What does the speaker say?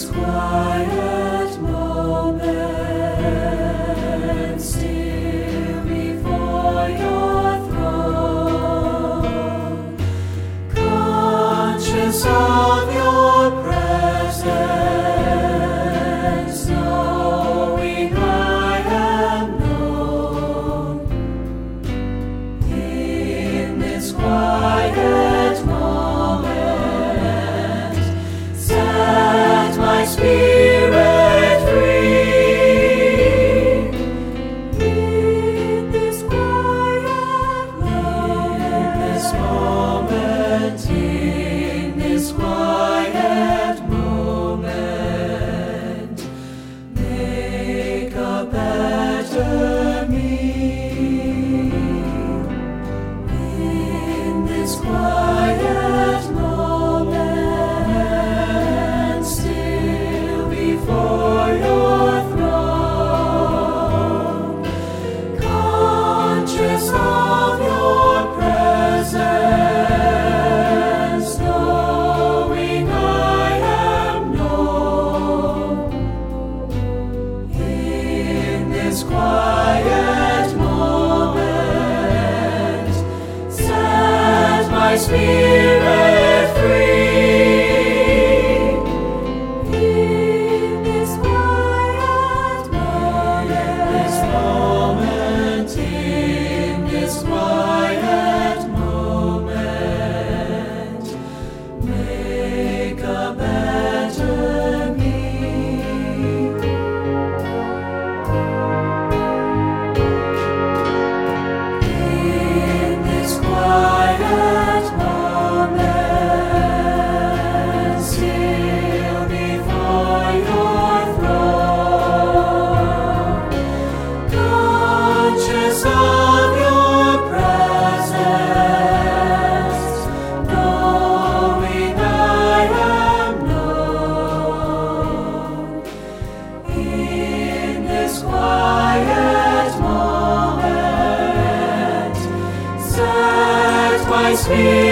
this quiet moment, still before your throne, conscious of your presence, knowing I am known in this quiet moment, set my spirit free. In this quiet moment, in this quiet moment, make a better me. In this quiet moment, still before your throne, conscious of your presence, knowing I am known in this quiet moment, set my spirit free. In this quiet moment, in this quiet moment, make a better me. In this quiet moment, still before your throne, conscious of your presence, knowing I am known in this quiet moment, set my spirit